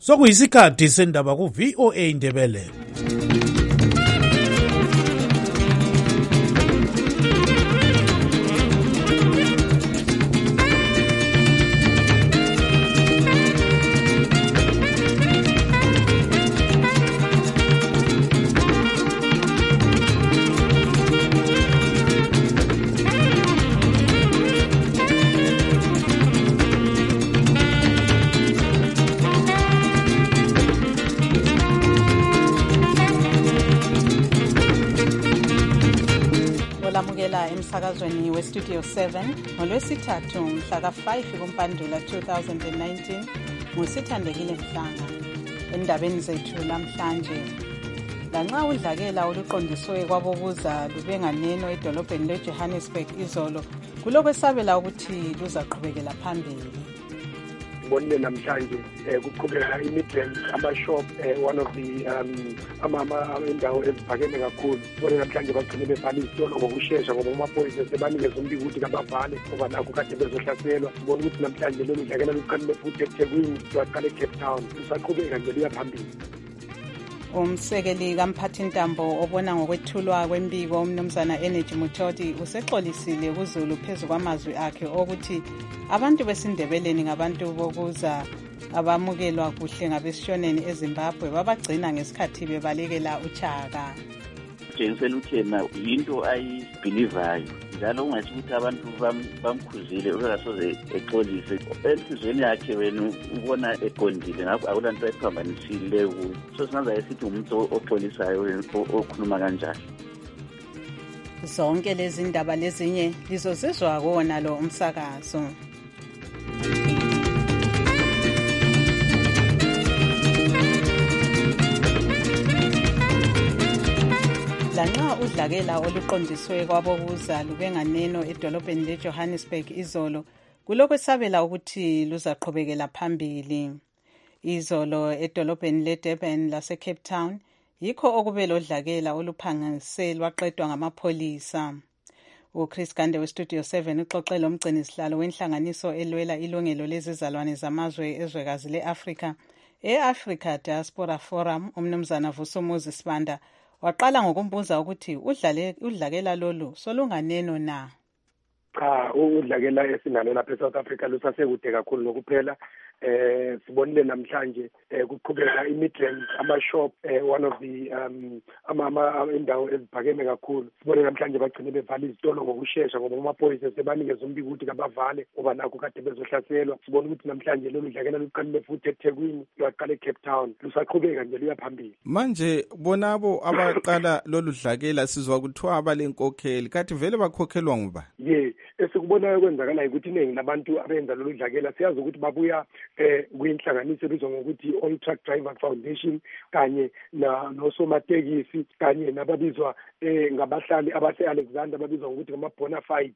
Sokuyisikhathi sendaba ku VOA Indebele. Emsakazweni weStudio 7 ngolwesithathu mhla ka-5 kuMpandula 2019 nguSithandekile Mhlanga. Endabeni zethu lamhlanje, lanxa udlakela oluqondiswe kwabokuza lubenganeno edolobheni leJohannesburg izolo, kulokwesabela ukuthi luzaqhubekela phambili. Bonile namhlanje kuqhubeka imidrink ama-shop one of the indawo eziphakeme kakhulu. Bonile namhlanje bagcine bevala izitolo ngokushesha ngoba amaphoyisa sebanikeza umbiko ukuthi kabavale ngoba nakho kade bezohlaselwa. Sibona ukuthi namhlanje lolu dlakela luqalile futhi eThekwini lwaqala eCape Town, lusaqhubeka nje luya phambili. Umsekeli kamphathintambo obona ngokwethulwa kwembiko umnumzana Energy Muthodi usexolisile kuZulu phezu kwamazwi akhe okuthi abantu besindebeleni ngabantu bokuza abamukelwa kuhle ngabesishoneni eZimbabwe babagcina ngesikhathi bebalekela uChaka. Jengisela uthena yinto ayibhilivayo njalo ungathi ukuthi abantu bamkhuzile ukasoze exolise enhlizweni yakhe wena ubona eqondile ngakho akulanto ephambanisile kuyo. So singaza esithi umuntu oxolisayo okhuluma kanjalo. Zonke lezi ndaba lezinye lizozizwa kona lo umsakazo. Lanxa udlakela oluqondiswe kwabokuza lubenganeno edolobheni leJohannesburg izolo, kulokwesabela ukuthi luzaqhubekela phambili. Izolo edolobheni leDurban laseCape Town yikho okube lodlakela oluphangise lwaqedwa ngamapholisa. uChris Gande weStudio 7 uxoxela umgcinisihlalo wenhlanganiso elwela ilungelo lezizalwane zamazwe ezwekazi leAfrika, eAfrica Diaspora Forum, umnumzana Vusumuzi Sibanda, waqala ngokumbuza ukuthi udlakela lolu solunganeno na. Cha, udlakela esinalo lapha eSouth Africa lusasekude kakhulu nokuphela. Sibonile namhlanje kuqhubeka imidrink ama-shop one of the indawo eziphakeme kakhulu. Sibonile namhlanje bagcine bevala izitolo ngokushesha ngoba amaphoyisa sebanikeza umbiko ukuthi kabavale ngoba nakho kade bezohlaselwa. Sibona ukuthi namhlanje lolu dlakela luqalile futhi eThekwini lwaqala eCape Town, lusaqhubeka nje luya phambili. Manje bonabo abaqala lolu dlakela sizwa kuthiwa abalenkokheli, kathi vele bakhokhelwa ngoba? Esikubonayo kwenzakala ukuthi iningi labantu abenza lolu dlakela siyazi ukuthi babuya kuyinhlanganiso ebizwa ngokuthi All Truck Driver Foundation kanye nosomatekisi kanye nababizwa ngabahlali abase-Alexander babizwa ngokuthi ngama-bona fide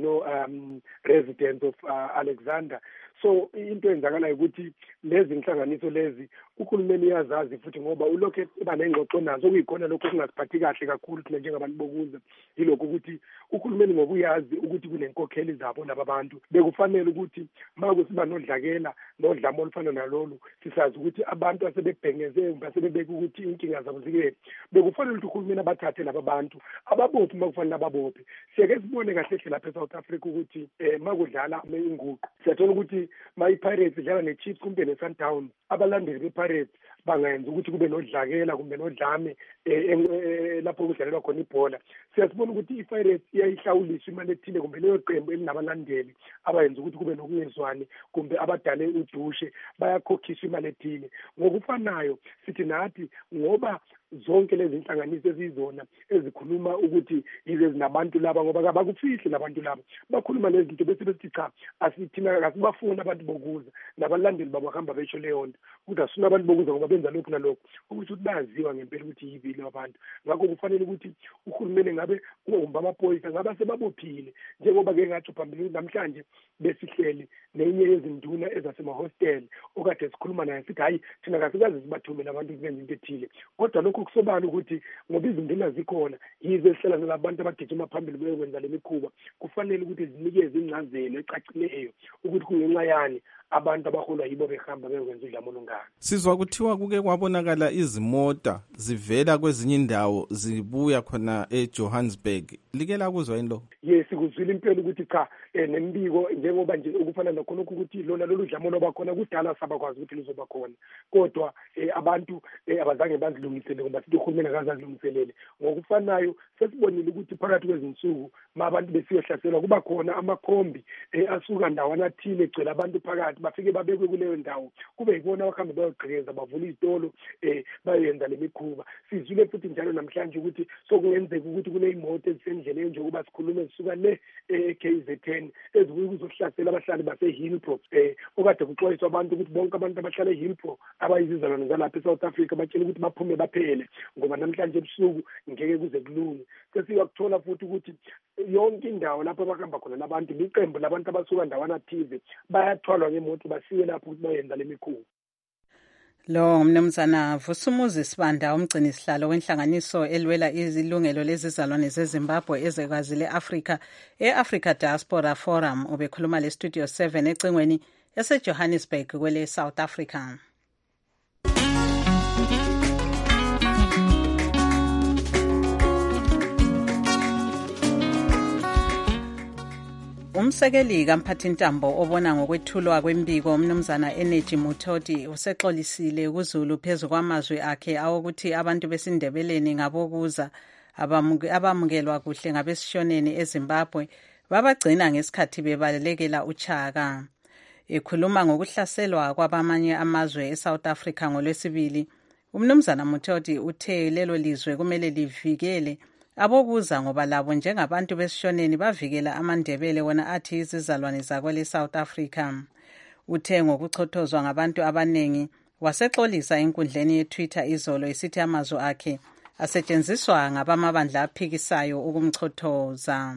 residents of Alexander. So into enzakalayo ukuthi lezi inhlanganiso lezi uhulumeni uyazazi futhi ngoba ulokhu eba nengxoxo nazo okuyikhona lokho kungasiphathi kahle kakhulu thina njengabantu bokuza yilokho ukuthi uhulumeni ngoba uyazi ukuthi kunenkokheli zabo laba bantu bekufanele ukuthi maku siba nodlakela nodlamo olufana nalolu sisazi ukuthi abantu asebebhengeze basebebeka ukuthi inkinga zabo zike bekufanele ukuthi uhulumeni abathathe laba bantu ababophi makufanele ababophi. Siyake sibone kahle hle lapha eSouth Africa ukuthi makudlala inguqu siyathola ukuthi ma-Pirates idlala ne-Chiefs kumbe ne-Sundowns, abalandeli be-Pirates bangayenza ukuthi kube nodlakela kumbe nodlame lapho kudlalelwa khona ibhola. Siyasibona ukuthi i-Pirates iyayihlawuliswa imali ethile kumbe leyo qembu elinabalandeli abayenza ukuthi kube nokungezwani kumbe abadale udushe bayakhokhiswa imali ethile. Ngokufanayo sithi nathi ngoba zonke lezi inhlanganiso ezizona ezikhuluma ukuthi yize zinabantu laba ngoba kabakufihli labantu laba bakhuluma lezinto bese bethi cha asithina kasibafuni abantu bokuza nabalandeli babo bahamba besho leyo nto ukuthi asifuna abantu bokuza ngoba benza lokhu nalokho ukuthi bayaziwa ngempela ukuthi yibili abantu. Ngakho kufanele ukuthi uhulumeni ngabe ungomba amaphoyisa ngabe sebabophile njengoba ke ngathi phambili namhlanje besihleli nenye yezinduna ezasemahosteli okade sikhuluma naye sithi hayi thina kasikazi sibathumele abantu benza into ethile kodwa lokho kusobala ukuthi ngoba izinduna zikhona yize sihlala nalabantu abagijima phambili bekwenza le mikhuba kufanele ukuthi zinikeze incazelo ecacileyo ukuthi kungenxa yani abantu abaholwa yibo behamba bekwenza udlame olungaka. Sizwa kuthiwa kuke kwabonakala izimota zivela kwezinye indawo zibuya khona eJohannesburg. Like lakuzwa yini lo? Yes, kuzwile impela ukuthi cha nembiko njengoba nje ukufana nokhonokho ukuthi lona lolu dlame loba khona kudala sabakwazi ukuthi lizoba khona. Kodwa abantu abazange bazilungisele ngoba sithi uhulumeni akazazilungiselele. Ngokufanayo sesibonile ukuthi phakathi kwezinsuku abantu besiyohlaselwa kuba khona amakhombi asuka ndawana thile egcwele abantu phakathi bafike babekwe kuleyo ndawo kube yibona abahambe bayogqekeza bavula izitolo bayenza lemikhuba. Sizwile futhi njalo namhlanje ukuthi sokungenzeka ukuthi kuneyimoto ezisendleleni njengoba sikhulume zisuka le KZN ezibuye ukuzohlasela abahlali base-Hillbrow okade kuxwayiswa abantu ukuthi bonke abantu abahlala e-Hillbrow abayizizalwane zalapha eSouth Africa batshela ukuthi baphume baphele ngoba namhlanje ebusuku ngeke kuze kulunge. Sesiyakuthola futhi ukuthi yonke indawo lapho abahamba khona labantu liqembu labantu abasuka ndawana thize bayathwalwa ngemoto basiwe lapho ukuthi bayenza lemikhuba. Lo ngumnumzana Vusumuzi Sibanda umgcini sihlalo wenhlanganiso elwela izilungelo lezizalwane zeZimbabwe ezwekazi le-Afrika e-Africa Diaspora Forum ubekhuluma le Studio 7 ecingweni yaseJohannesburg kwele South Africa. Umsekeli kaMphathintambo obona ngokwethulwa kwembiko umnumzana Energy Mutoti usexolisile kuZulu phezu kwamazwi akhe awokuthi abantu besindebeleni ngabokuza abamukelwa kuhle ngabesishoneni eZimbabwe babagcina ngesikhathi bebalekela uChaka. Ekhuluma ngokuhlaselwa kwabamanye amazwe eSouth Africa ngolwesibili, umnumzana Mutoti uthe lelo lizwe kumele livikele abokuza ngoba labo njengabantu besishoneni bavikela amandebele wona athi izizalwane zakwele South Africa. Uthe ngokuchothozwa ngabantu abanengi wasexolisa enkundleni yeTwitter izolo isithi amazwi akhe asetshenziswa ngabamabandla aphikisayo ukumchothoza.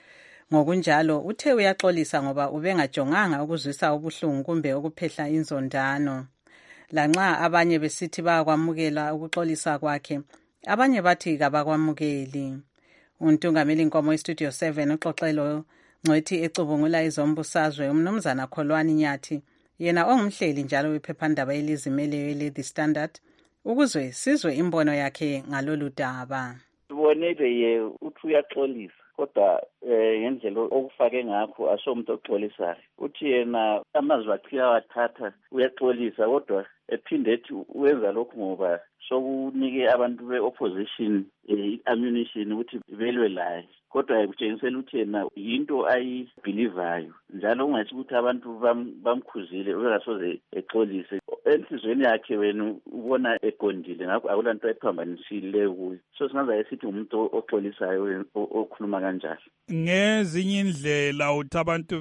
Ngokunjalo uthe uyaxolisa ngoba ubengajonganga ukuzwisa ubuhlungu kumbe ukuphehla inzondano. Lanxa abanye besithi bayakwamukela ukuxolisa kwakhe, abanye bathi kabakwamukeli. Untungameli Nkomo eStudio 7 uxoxelo ngcwethi ecubungula izombusazwe umnumzana Kholwani Nyathi yena ongumhleli njalo wephephandaba elizimeleyo le-The Standard ukuzwe sizwe imbono yakhe ngalolu daba. Ubonile ye uthi uyaxolisa kodwa ngendlela okufake ngakho asomuntu oxolisayo. Uthi yena amazwi akhe awathatha uyaxolisa kodwa ephinde ethi wenza lokhu ngoba sokunike abantu be-opposition ammunition ukuthi belwe laye. Kodwa kutshengisela ukuthi yena yinto ayibhilivayo njalo ungathi ukuthi abantu bamkhuzile uyasoze exolise. Enhlizweni yakhe wena ubona eqondile ngakho akulanto ephambanisile kuyo. So singaza esithi umuntu oxolisayo okhuluma kanjalo. Ngezinye indlela uthi abantu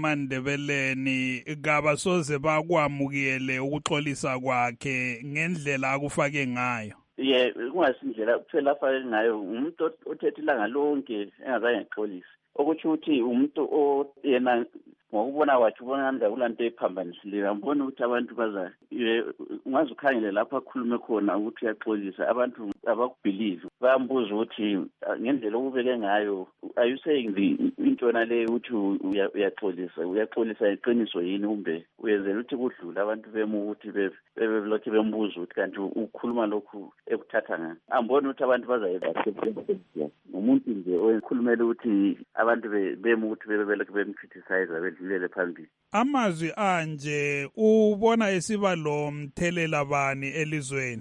beMandebeleni kabasoze bakwamukele ukuxolisa kwakhe ngendlela akufake ngayo. Kungasindlela kuphela afake ngayo umuntu othethe ilanga lonke engazange exolise. Okuthi uthi umuntu yena ngokubona kwakhe ubona ngathi kulanto ephambanisileyo. Ngibona ukuthi abantu baza ungaze ukhangele lapho akhulume khona ukuthi uyaxolisa abantu abakubelieve. Bayambuza ukuthi ngendlela okubeke ngayo are you saying into nale ukuthi uyaxolisa iqiniso yini kumbe uyenzela ukuthi kudlula abantu bemu ukuthi bebelokhe bembuza ukuthi kanti ukhuluma lokhu ekuthatha ngani. Angibona ukuthi abantu bazayeba umuntu nje okhulumela ukuthi abantu bemu ukuthi bebelokhe bemcriticize bedlulele phambili. Amazwi anje ubona esiba lo mthelela bani elizweni?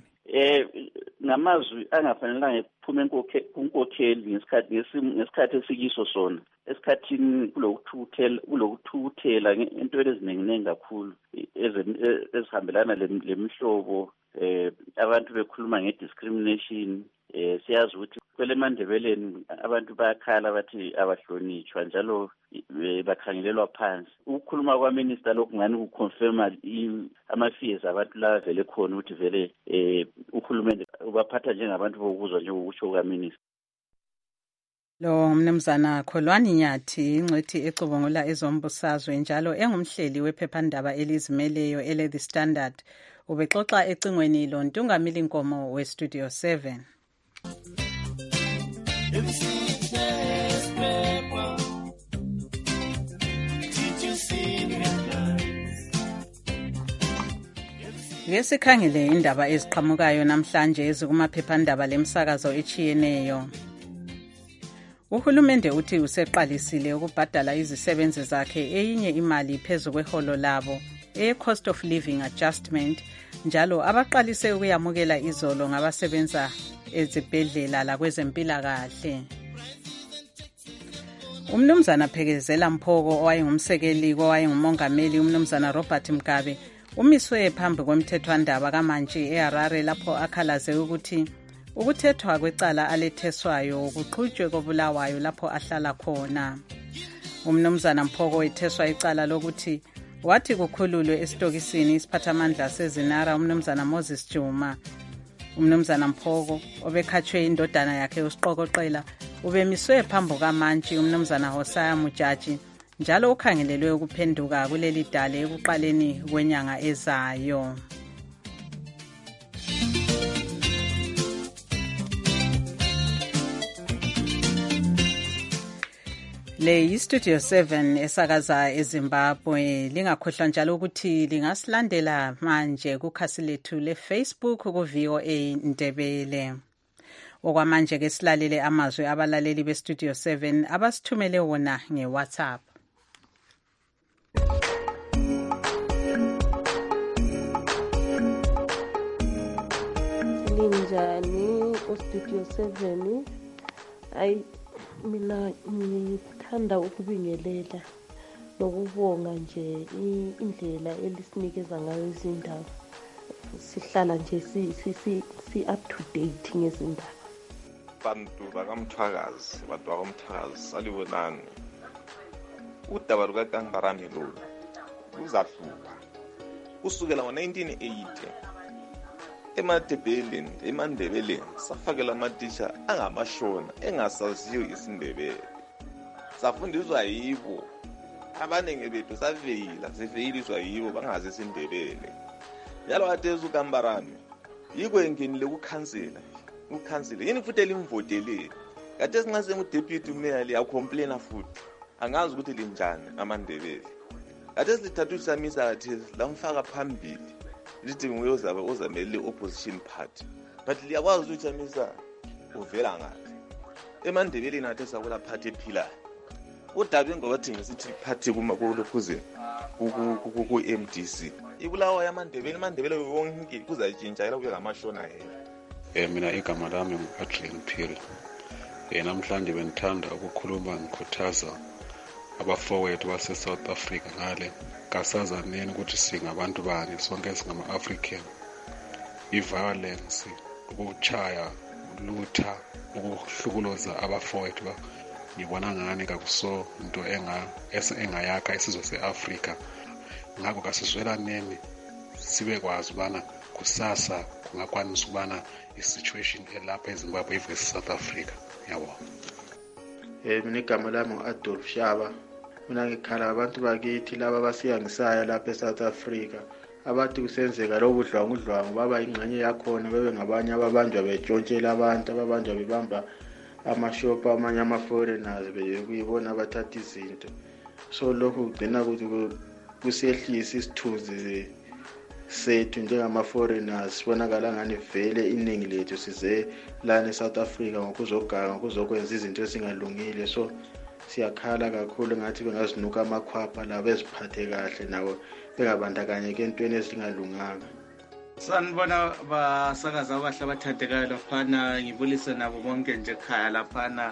Ngamazwi angafanelanga ephume kunkokheli ngesikhathi esikiso sona. Esikhathini kulokuthuthela into eziningi kakhulu ezihambelana lemihlobo abantu bekhuluma ngediscrimination. Siyazi ukuthi kwele Mandebeleni abantu bayakhala bathi abahlonitshwa njalo bakhangelelwa phansi. Ukukhuluma kwaminister lokungani kuconfirma ama-fears abantu la vele khona ukuthi vele uhulumende ubaphatha njengabantu bokuzwa njengokusho kwaminister. Lo mnumzana Kholwani Nyathi ingcwethi ecubungula ezombusazwe njalo engumhleli wephephandaba elizimeleyo ele-The Standard ubexoxa ecingweni lo Ntungameli Nkomo weStudio 7. Ke sikhangele indaba eziqhamukayo namhlanje ezikumaphephandaba lemsakazo echiyeneyo. Uhulumende uthi useqalisile ukubhadala izisebenzi zakhe eyinye imali phezu kweholo labo cost of living adjustment, njalo abaqalise ukuyamukela izolo ngabasebenza ezibhedlela lakwezempilakahle. Umnumzana Phekezela Mphoko owayengumsekeli kowayengumongameli umnumzana Robert Mugabe umiswe phambi kwemthethwandaba kaMantshi eHarare lapho akhalaze ukuthi ukuthethwa kwecala aletheswayo kuqhutshwe kobulawayo lapho ahlala khona. Umnumzana Mphoko etheswa icala lokuthi wathi kukhululwe esitokisini isiphathamandla sezinara umnumzana Moses Juma. Umnumzana Mphoko obekhatshwe indodana yakhe usiqokoqela ubemiswe phambi kaMantshi umnumzana Hosea Mujaji, njalo ukhangelelwe ukuphenduka kuleli dale ekuqaleni kwenyanga ezayo. Le yiStudio 7 esakaza eZimbabwe. Lingakhohlwa njalo ukuthi lingasilandela manje kukhasi lethu leFacebook ku-VOA Ndebele. Okwamanje ke silalele amazwi abalaleli beStudio 7 abasithumele wona ngeWhatsApp. Linjani uStudio 7? Mina ngithanda ukubingelela nokubonga nje indlela elisinikeza ngayo izindaba. Sihlala nje si up to date ngezindaba. Bantu bakamthwakazi, bantu bakamthwakazi salibonani. Udaba lukaKangarame lo luzahlupha. Kusukela ngo-1980 eMandebeleni safakela amatisha angamashona engasaziyo isiNdebele. Safundiswa yibo. Abanenge bethu siveyiswa yibo bangazi isiNdebele. Njalo athe uKambarame yiko engenile ukukhansela. Yini futhi elimvotele. Kade singaze uDeputy Mayor liyacomplaina futhi. Angazi ukuthi linjani amaNdebele. Kade silithatha uSamisa athi lamfaka phambili. Lithi nguye ozamele opposition party. But liyakwazi ukuthi Samisa uvela ngaphi. EMandebeleni athe sakula party ephilayo. Udaba ngobathi ngisithi party kulokhuzeni ku MDC. Ibulawa yaMandebele wonke kuzatshintsha yela kuye ngamashona yena. Mina igama lami ngu-Adrian Phiri. Namhlanje benithanda ukukhuluma ngikhuthaza abafowethu base-South Africa ngale kasazaneni ukuthi singabantu bani sonke singama-African. I-violence, ukuchaya, lutha, ukuhlukuloza abafowethu ngibona ngani kakuso into engayakha isizwe se-Afrika. Ngakho kasizwelaneni sibekwazi ubana kusasa kungakwanisa ukubana i-situation elapha eZimbabwe ivese South Africa. Yabo. Mina igama lami ngu-Adolf Shaba. Mina ngikhala abantu bakithi laba basiyangisaya lapha eSouth Africa. Abathi kusenzeka lokudlwangudlwangu baba ingxenye yakhona bebe ngabanye ababanjwa betshontshela abantu, ababanjwa bebamba amashopu amanye ama-foreigners bekuyibona abathatha izinto. So lokhu kugcina ukuthi kusehlisa isithunzi sethu njengama-foreigners. Sibonakala ngani vele iningi lethu size lana eSouth Africa ngokuzoganga ngokuzokwenza izinto ezingalungile. So siyakhala kakhulu ngathi bengazinuka amakhwapha labo eziphathe kahle nabo bengabandakanyeka entweni ezingalunganga. Sanibona basakaza abahle abathandekayo laphana, ngibulise nabo bonke nje ekhaya laphana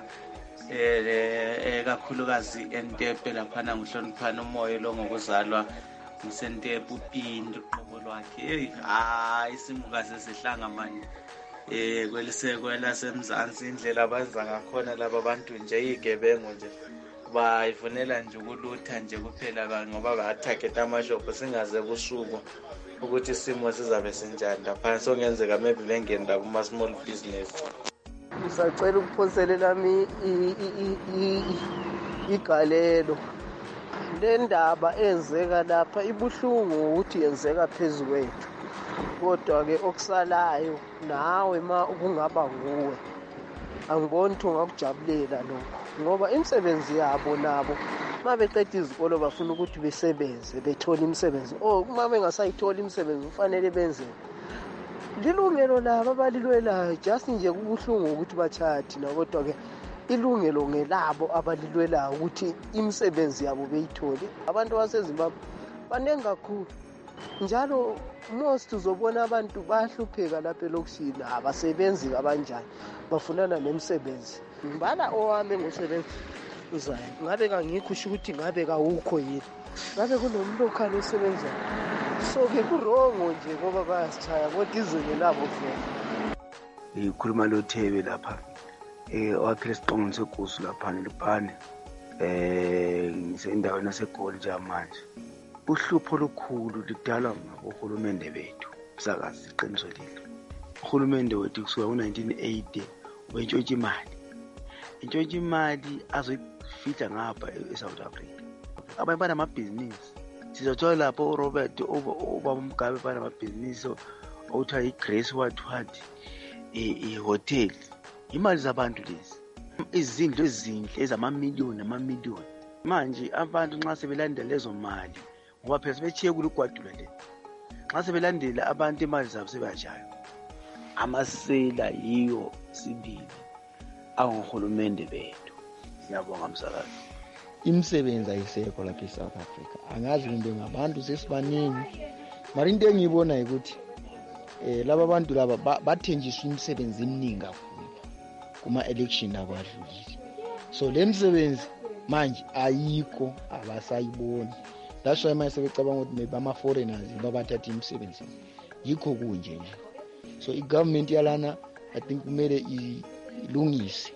kakhulukazi eNtepe laphana ngihloniphana umoya lo ngokuzalwa ngisentepe uPindu uqobo lwakhe. Isimukazi sihlanga manje kwelisekwela semzansi indlela abenza ngakhona laba bantu nje igebengu nje bayivunela nje ukulutha nje kuphela ngoba ba-target amashopu singaze kusuku ukuthi isimo sizabe sinjani lapha. So ngenzeka maybe bengenda kuma-small business. Ngisacela ukuphoselela lami igalelo. Le ndaba enzeka lapha ibuhlungu ukuthi yenzeka phezu kwethu. Kodwa-ke okusalayo nawe ma kungaba nguwe angiboni ukuthi ungakujabulela lokho, ngoba imisebenzi yabo nabo uma beqeda izikolo bafuna ukuthi besebenze bethole imisebenzi uma bengasayitholi imisebenzi kufanele benze lilungelo labo abalilwelayo just nje kubuhlungu ukuthi batshaya thina kodwa-ke ilungelo ngelabo abalilwelayo ukuthi imisebenzi yabo beyithole. Abantu basezimbabwe baningi kakhulu njalo most uzobona abantu bayahlupheka lapha elokishini abasebenzi abanjani bafunana nemisebenzi. Ngibala owami ngosebenzi uzayo ngabe kangikho usho ukuthi ngabe kawukho yini ngabe kunomuntu okhali osebenzayo so-ke kurongo nje ngoba bayasitshaya kodwa izinyo labo vele. Ngikhuluma loThebe lapha owakhile isiqongo segusu lapha nelubhane ngisendaweni yaseGoli manje. Uhlupho olukhulu lidalwa ngabohulumende bethu sakazi iqiniso leli. Uhulumende wethu kusuka ngo-1980 wentshontsha imali. Intshontsha imali azoyifihla ngapha eSouth Africa. Abanye banamabhizinisi sizothola lapho uRobert ubamgabe banamabhizinisi okuthiwa iGrace what ihotel. Imali zabantu lezi izindlu ezinhle ezamamiliyoni namamiliyoni. Manje abantu nxa sebelandela lezo mali ngoba phela sebechiye kulugwadula le nxa sebelandela abantu imali zabo sebajayo amasela yiyo sibili awuhulumende bethu. Siyabonga msakazi. Imisebenzi ayisekho lapha eSouth Africa. Angazi kumbe ngabantu sesibaningi mara into engiyibona ukuthi laba bantu laba bathenjiswa imisebenzi eminingi kakhulu kuma election abadlulile. So le misebenzi manje ayikho abasayiboni. That's why manje sebecabanga ukuthi maybe ama foreigners babathatha imisebenzi. Yikho kunje nje. So igovernment yalana I think kumele ilungise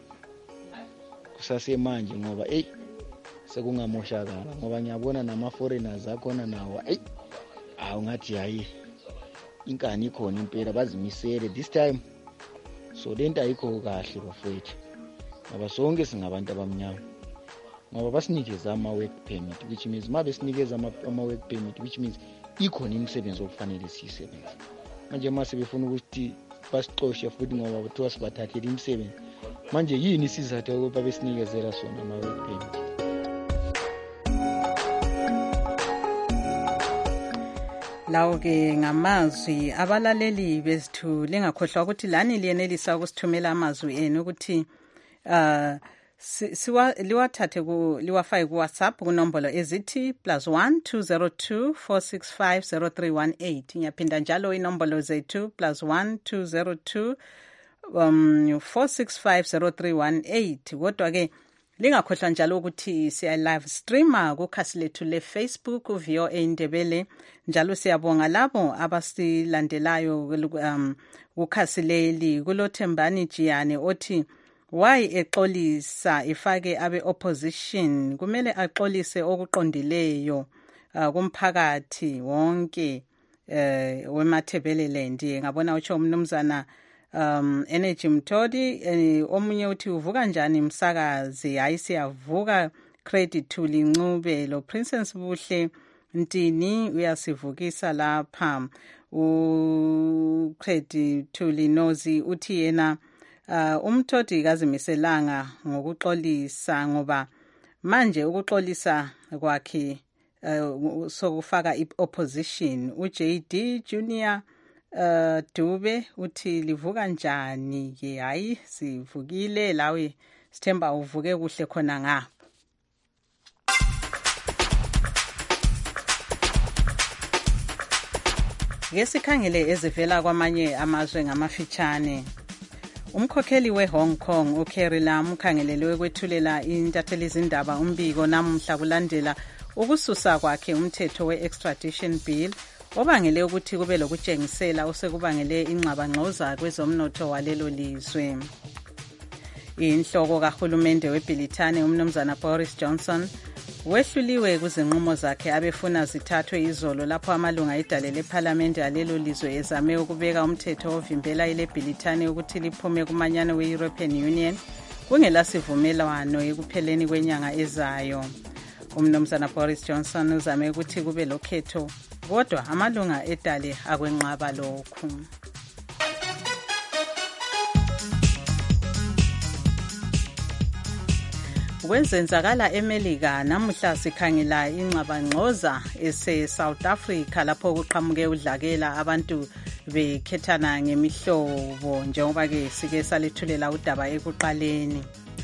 kusase manje ngoba sekungamoshakala ngoba ngiyabona nama foreigners akhona nawo awungathi hayi inkani ikhona impela bazimisele this time. So lento ayikho kahle bafethu ngoba sonke singabantu abamnyama ngoba basinikeza ama work permit which means mabe sinikeza ama work permit which means ikhona imisebenzi okufanele siyisebenze. Manje mase befuna ukuthi basixoshe futhi ngoba kuthiwa sibathathele imisebenzi. Manje yini isizathu ukuba besinikezela sona ama work permit? Lawo-ke ngamazwi abalaleli bezithu lingakhohlwa ukuthi lani liyenelisa ukusithumela amazwi enu ukuthi liwathathe liwafake kuWhatsApp kunombolo ezithi +1 202 465 0318. Ngiyaphinda njalo inombolo zethu +1 202 465 0318. Kodwa-ke lingakhohlwa njalo ukuthi siya live streamer kukhasi lethu leFacebook VOA Indebele. Njalo siyabonga labo abasilandelayo kukhasi leli. Kulothembani Jiyane othi why exolisa ifake abe opposition kumele axolise okuqondileyo kumphakathi wonke weMathebeleland. Ngabona utsho umnumzana Energy Mtodi. Omunye uthi uvuka njani msakazi? Hayi siyavuka. Credit to Lincube lo Princess Buhle Ntini uyasivukisa lapha. Credit to Linozi uthi yena Umtodi kazimiselanga ngokuxolisa ngoba manje ukuxolisa kwakhe sokufaka opposition. uJD Junior Dube uthi livuka njani ke? Hayi sivukile, lawe sithemba uvuke kuhle khona nga. Ngesikhangele ezivela kwamanye amazwe ngamafitshane. Umkhokheli weHong Kong uCarrie Lam ukhangelelwe kwethulela intatheli izindaba umbiko namuhla kulandela ukususa kwakhe umthetho we-extradition bill obangele ukuthi kube lokutshengisela osekubangele ingxabangxoza kwezomnotho walelo lizwe. Inhloko kahulumende weBrithani umnumzana Boris Johnson wehluliwe kuzinqumo zakhe abefuna zithathwe izolo lapho amalunga edale leParliament alelo lizwe ezame ukubeka umthetho ovimbela ileBrithani ukuthi liphume kumanyano we-European Union kungelasivumelwano ekupheleni kwenyanga ezayo. Umnumzana Boris Johnson uzame ukuthi kube lokhetho kodwa amalunga edale akwenqaba lokhu. Kwenzenzakala eMelika namuhla sikhangela ingxabangxoza ese-South Africa lapho kuqhamuke udlakela abantu bekhethana ngemihlobo njengoba-ke sike salithulela udaba ekuqaleni.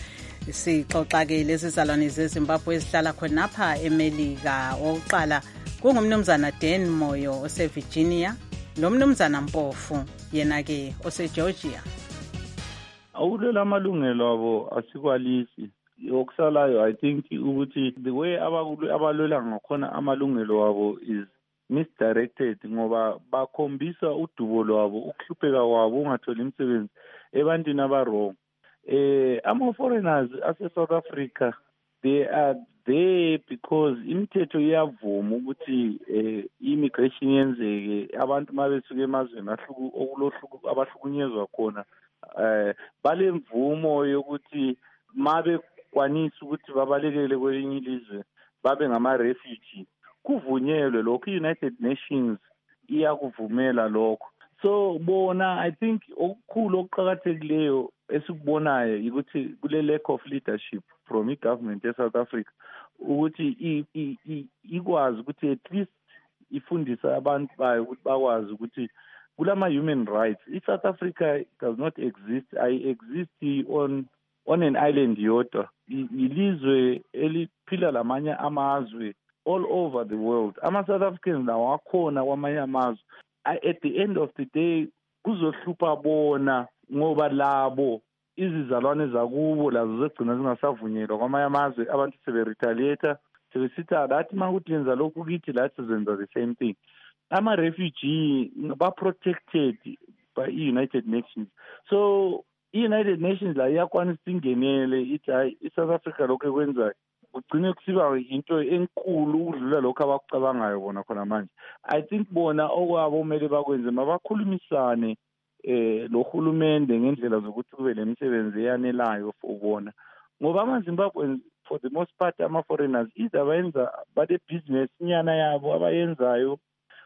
Sixoxa-ke lezizalwane zeZimbabwe ezihlala khonapha eMelika. Owokuqala kungumnumzana Dan Moyo oseVirginia, lo mnumzana Mpofu yena-ke oseGeorgia. Awulela amalungelo abo asikwalisi. Okusalayo I think ukuthi the way abalwela ngakhona amalungelo wabo is misdirected ngoba bakhombisa udubo lwabo, ukuhlupheka kwabo, ungatholi imisebenzi ebantwini abarong. Ama-foreigners ase-South Africa, they are there because imithetho iyavuma ukuthi immigration yenzeke abantu mabesuka emazweni abahlukunyezwa khona. Bale mvumo yokuthi kwanisa ukuthi babalekele kwelinye ilizwe babe ngama-refugee. Kuvunyelwe lokho, i-United Nations iyakuvumela lokho. So bona I think okukhulu okuqhakathekileyo esikubonayo ukuthi kule lack of leadership from i-government e-South Africa ukuthi ikwazi ukuthi at least ifundisa abantu bayo ukuthi bakwazi ukuthi kulama-human rights. I-South Africa does not exist. I-exist on an island yodwa. Ilizwe eliphila lamanye amazwe all over the world. Ama-South Africans nawo akhona kwamanye amazwe. At the end of the day kuzohlupha bona ngoba labo izizalwane zakubo lazo zegcina zingasavunyelwa kwamanye amazwe. Abantu sebe-retaliate, sebesithi lathi makuthi yenza lokhu kithi lathi sizenza the same thing. Ama-refugee ba-protected by i-United Nations. So i-United Nations la iyakwanisa ingenele ithi hayi i-South Africa lokho ekwenzayo kugcine kusiba into enkulu ukudlula lokho abakucabangayo bona khona manje. I think bona okwabo kumele bakwenze mabakhulumisane lo hulumende ngendlela zokuthi kube lemisebenzi eyanelayo for bona ngoba ama-Zimbabweans for the most part ama-foreigners either bayenza bade business nyana yabo abayenzayo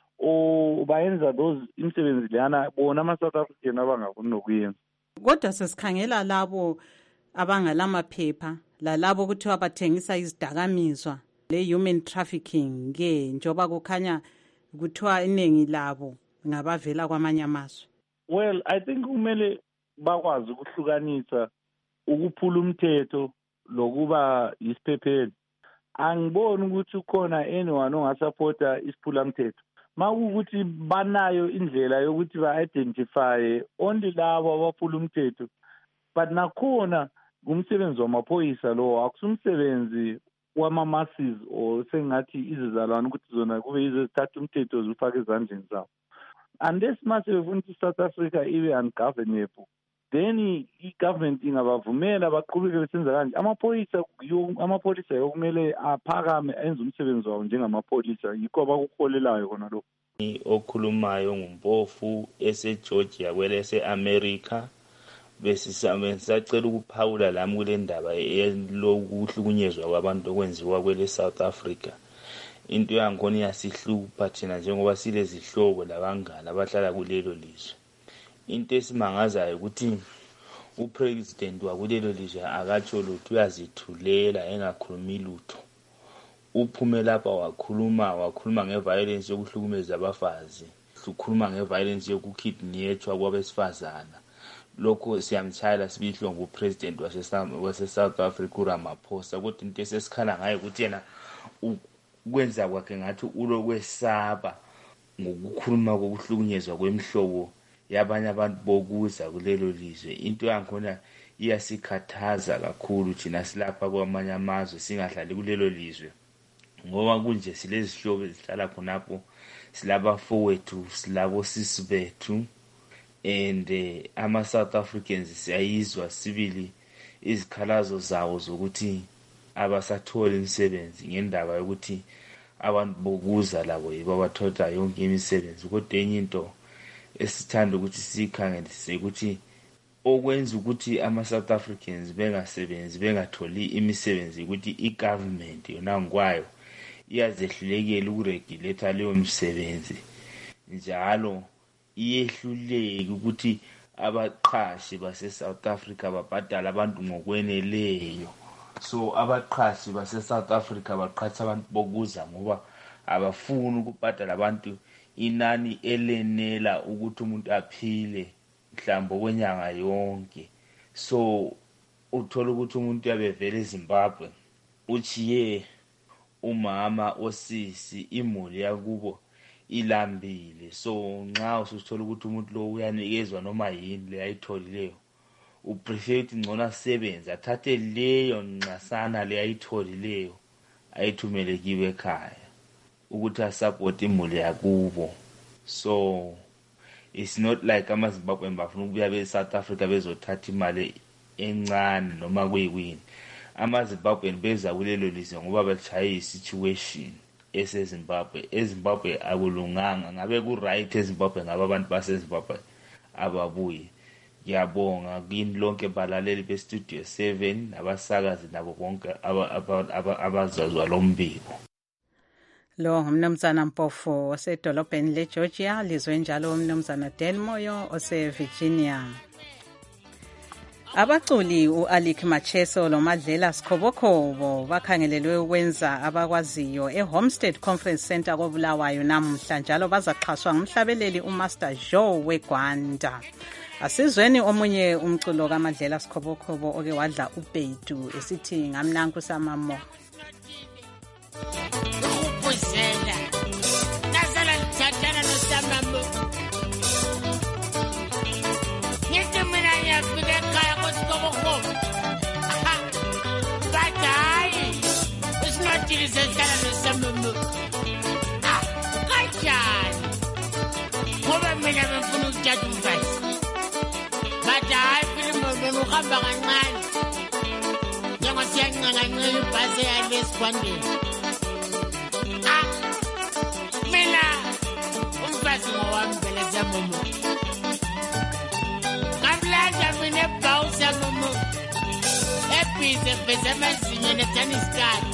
o bayenza those imisebenzi leyana bona ama-South African abangafuni nokuyenza. Kodwa sesikhangela labo abangalamaphepha lalabo kuthiwa bathengisa izidakamizwa le-human trafficking ke njoba kukhanya kuthiwa iningi labo ngabavela kwamanye amazwe. Well, I think kumele bakwazi ukuhlukanisa ukuphula umthetho lokuba isiphephelo. Angiboni ukuthi ukhona anyone ongasupporta isiphula mthetho. Makukuthi banayo indlela yokuthi ba-identify only labo abaphula umthetho, but nakhona kumsebenzi wamaphoyisa lo akusumsebenzi wama-masses or sengathi izizalwane ukuthi zona kube yizo zithatha umthetho zifake ezandleni zabo. Unless mase befuna ukuthi South Africa ibe ungovernable, then i-government ingabavumela baqhubeke besenza kanje. Amapholisa yokumele aphakame enze umsebenzi wawo njengamapholisa, yikho abakuholelayo khona lokho. Okhulumayo nguMpofu ese-Georgia kwelese-America. Besisacela ukuphawula lami kule ndaba lokuhlukunyezwa kwabantu okwenziwa kwele South Africa. Into yankhona iyasihlupha thina njengoba silezihlobo labangane abahlala kulelo lizwe. Into esimangazayo ukuthi upresident wakulelo lizwe akatsho lutho, uyazithulela engakhulumi lutho. Uphume lapha wakhuluma ngeviolence yokuhlukumeza abafazi, ukhuluma ngeviolence yokukidnapwa kwabesifazana. Lokho siyamtshayela sibihlongo upresident wase-South Africa uRamaphosa, kodwa into esesikhala ngayo ukuthi yena ukwenza kwakhe ngathi ulokwesaba ngokukhuluma kokuhlukunyezwa kwemihlobo yabanye abantu bokuza kulelo lizwe. Into yankhona iyasikhathaza kakhulu thina silapha kwamanye amazwe singahlali kulelo lizwe ngoba kunje silezihlobo ezihlala khonapho, silabafowethu, silabosisi bethu, and ama-South Africans siyayizwa sibili izikhalazo zawo zokuthi abasatholi imisebenzi ngendaba yokuthi abantu bokuza labo yibo abathola yonke imisebenzi. Kodwa enye into esithanda ukuthi sikhangelise ukuthi okwenza ukuthi ama-South Africans bengasebenzi bengatholi imisebenzi ukuthi i-government yona ngwayo iyazehlulekela ukuregulate leyo misebenzi, njalo iyehluleke ukuthi abaqhashi base-South Africa babhadala abantu ngokweneleyo so abaqhashi base-South Africa baqhatsha abantu bokuza ngoba abafuni ukubhadala abantu inani elenela ukuthi umuntu aphile mhlawumbe kwenyanga yonke. So uthola ukuthi umuntu yabevela eZimbabwe uchiye umama osisi imuli yakubo ilambile, so nxa usuthola ukuthi umuntu lo uyanikezwa noma yini le ayitholileyo uprefer ukuthi ngcono asebenze athathe leyo nxasana le ayitholileyo ayithumele kiwe ekhaya ukuthi asupport imuli yakubo. So it's not like amaZimbabwe bafuna ukubuya be-South Africa bezothatha imali encane noma kuyikwini. AmaZimbabwe beza kulelo lizwe ngoba bachaye isituation eseZimbabwe. eZimbabwe akulunganga, ngabe ku-right eZimbabwe ngabe abantu baseZimbabwe ababuye. Ngiyabonga kini lonke balaleli beStudio 7 nabasakazi nabo bonke abazazwa lo mbiko. Lo ngumnumzana Mpofu osedolobheni leGeorgia, lizwe njalo umnumzana Delmoyo oseVirginia. Abaculi uAlik Macheso loMadlela Skobokhobo bakhangelelwe ukwenza abakwaziyo eHomestead Conference Center koBulawayo namhla, njalo bazaxhaswa ngumhlabeleli uMaster Joe weGwanda. Asizweni omunye umculo kaMadlela Skobokhobo oke wadla ubhedu esithi ngamnanku samamo. Ngoba mina bengifuna ukuthatha umfazi, but hayi phela ukuhamba kancane njengosiyancancancela ibhasi yalesikwandeni. Mina umfazi ngowami phela samumu, ngamlanda mina ebhawu samumu ebhizi ebheze amazinyo netaniskati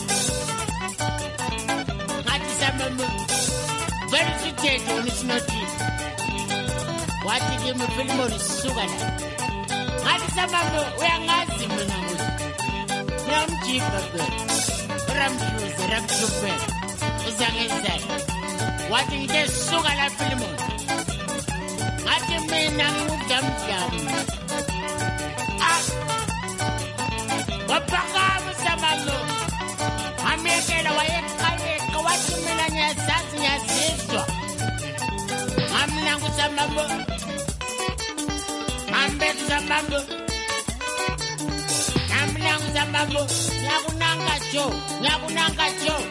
ngathi samumu very sweet on its notice. What did you feel more sugar? I did some of we are not similar. Ram cheap, ram juice, ram super. What did you sugar? I feel more. I didn't mean I'm dumb. What back up some of them? I'm making a way. What you mean on your sass and your sister? I'm not with some number. I'm better than Mambo. I'm not with some Mambo. Yagunanga Joe. Yagunanga Joe.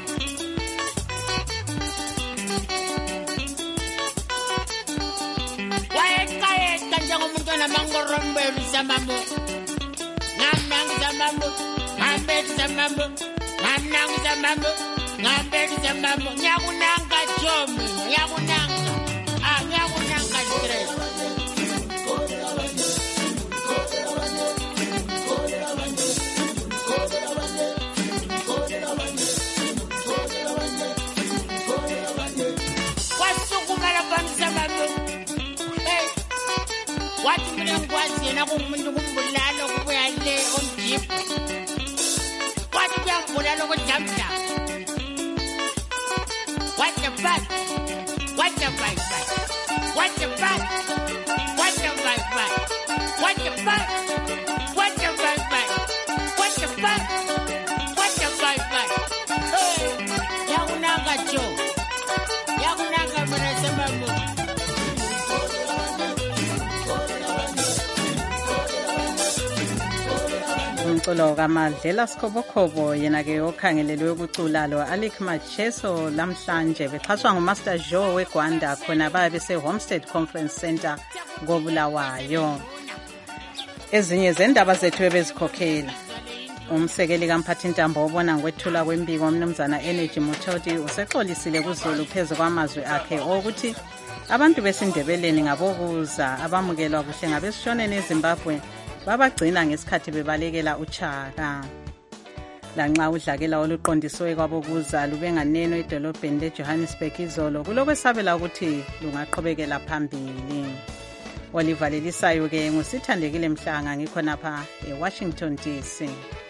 Why can't you go to Mango Rumble with some Mambo? I'm not with some Mambo. I'm better than Mambo. I'm not with some Mambo. I'm better than Mambo. Yagunanga Joe. Yagunanga. Yagunanga straight. What do you want? You know, when you put a lot of where I lay on jeep. What do you put a lot of jump down? What the fuck? What the fuck? What the fuck? What the fuck? What the fuck? What the fuck? What the fuck? What the fuck? Hey, Yagunaga Joe. Yagunaga Manasama. Umculo kaMadlela Skobokhobo yena ke okhangelelwe ukucula lo Alik Macheso lamhlanje bexhaswa nguMaster Joe weGwanda khona babe seHomestead Conference Center koBulawayo. Ezinye zendaba zethu ebezikhokhela. Umsekeli kaMphathintambo obona ngokwethula kwembiko umnumzana Energy Muthodi usexolisile kuZulu phezulu kwamazwi akhe ukuthi abantu besindebeleni ngabokuza abamukelwa kuhle ngabesishoneni eZimbabwe babagcina ngesikhathi bebalekela uChaka. Lanxa udlakela oluqondiswe kwabokuza lubenganeno edolobheni leJohannesburg izolo kulokwesabela ukuthi lungaqhubekela phambili. Olivalelisayo ke ngusithandekile Mhlanga ngikhonapha eWashington DC.